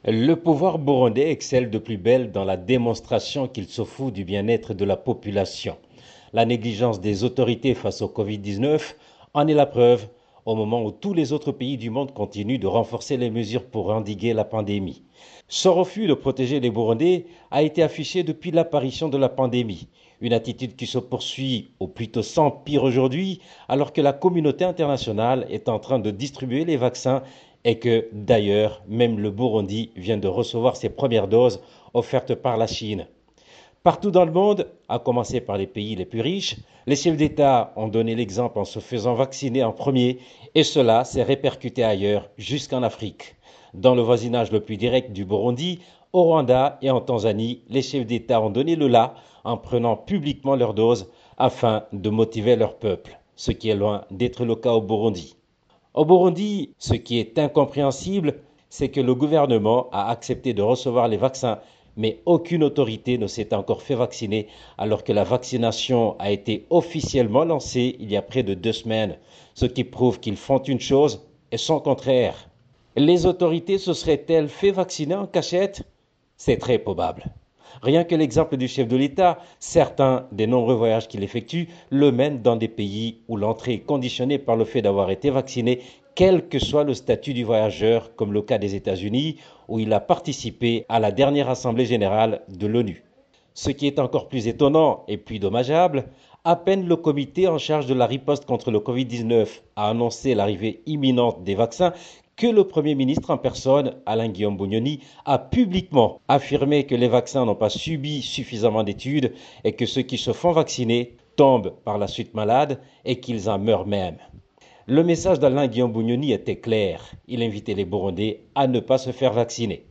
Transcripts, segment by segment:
Le pouvoir burundais excelle de plus belle dans la démonstration qu'il se fout du bien-être de la population. La négligence des autorités face au Covid-19 en est la preuve au moment où tous les autres pays du monde continuent de renforcer les mesures pour endiguer la pandémie. Ce refus de protéger les Burundais a été affiché depuis l'apparition de la pandémie, une attitude qui se poursuit ou plutôt s'empire aujourd'hui alors que la communauté internationale est en train de distribuer les vaccins et que d'ailleurs même le Burundi vient de recevoir ses premières doses offertes par la Chine. Partout dans le monde, à commencer par les pays les plus riches, les chefs d'État ont donné l'exemple en se faisant vacciner en premier et cela s'est répercuté ailleurs, jusqu'en Afrique. Dans le voisinage le plus direct du Burundi, au Rwanda et en Tanzanie, les chefs d'État ont donné le là en prenant publiquement leur dose afin de motiver leur peuple, ce qui est loin d'être le cas au Burundi. Au Burundi, ce qui est incompréhensible, c'est que le gouvernement a accepté de recevoir les vaccins, mais aucune autorité ne s'est encore fait vacciner, alors que la vaccination a été officiellement lancée il y a près de 2 semaines, ce qui prouve qu'ils font une chose et son contraire. Les autorités se seraient-elles fait vacciner en cachette? C'est très probable. Rien que l'exemple du chef de l'État, certains des nombreux voyages qu'il effectue le mènent dans des pays où l'entrée est conditionnée par le fait d'avoir été vacciné, quel que soit le statut du voyageur, comme le cas des États-Unis, où il a participé à la dernière Assemblée générale de l'ONU. Ce qui est encore plus étonnant et plus dommageable, à peine le comité en charge de la riposte contre le Covid-19 a annoncé l'arrivée imminente des vaccins que le Premier ministre en personne, Alain Guillaume Bunyoni, a publiquement affirmé que les vaccins n'ont pas subi suffisamment d'études et que ceux qui se font vacciner tombent par la suite malades et qu'ils en meurent même. Le message d'Alain Guillaume Bunyoni était clair. Il invitait les Burundais à ne pas se faire vacciner.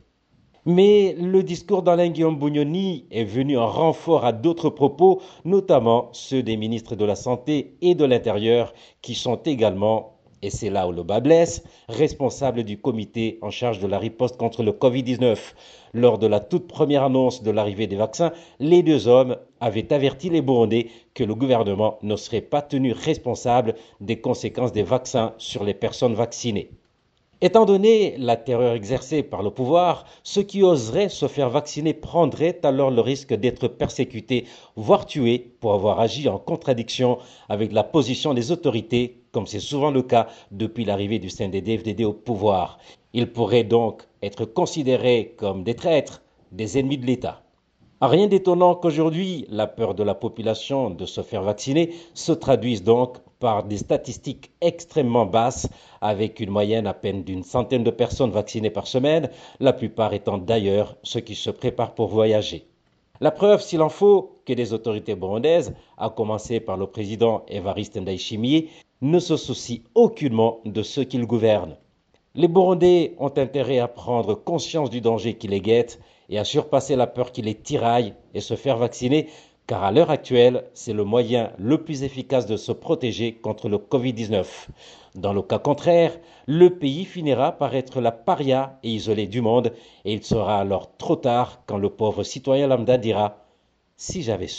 Mais le discours d'Alain Guillaume Bunyoni est venu en renfort à d'autres propos, notamment ceux des ministres de la Santé et de l'Intérieur, qui sont également, et c'est là où le bas blesse, responsables du comité en charge de la riposte contre le Covid-19. Lors de la toute première annonce de l'arrivée des vaccins, les deux hommes avaient averti les Burundais que le gouvernement ne serait pas tenu responsable des conséquences des vaccins sur les personnes vaccinées. Étant donné la terreur exercée par le pouvoir, ceux qui oseraient se faire vacciner prendraient alors le risque d'être persécutés, voire tués, pour avoir agi en contradiction avec la position des autorités, comme c'est souvent le cas depuis l'arrivée du CNDD-FDD au pouvoir. Ils pourraient donc être considérés comme des traîtres, des ennemis de l'État. Rien d'étonnant qu'aujourd'hui, la peur de la population de se faire vacciner se traduise donc par des statistiques extrêmement basses, avec une moyenne à peine d'une centaine de personnes vaccinées par semaine, la plupart étant d'ailleurs ceux qui se préparent pour voyager. La preuve, s'il en faut, que les autorités burundaises, à commencer par le président Évariste Ndayishimiye, ne se soucient aucunement de ceux qu'ils gouvernent. Les Burundais ont intérêt à prendre conscience du danger qui les guette et à surpasser la peur qui les tiraille et se faire vacciner, car à l'heure actuelle, c'est le moyen le plus efficace de se protéger contre le Covid-19. Dans le cas contraire, le pays finira par être la paria et isolée du monde, et il sera alors trop tard quand le pauvre citoyen lambda dira « si j'avais su ».